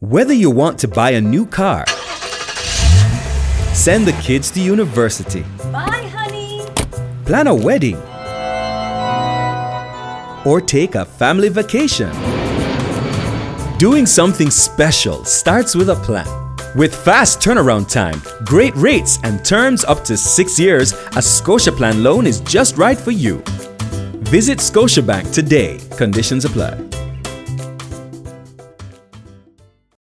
Whether you want to buy a new car, send the kids to university, Bye, honey! plan a wedding, or take a family vacation, doing something special starts with a plan. With fast turnaround time, great rates and terms up to 6 years, a Scotiaplan loan is just right for you. Visit Scotiabank today. Conditions apply.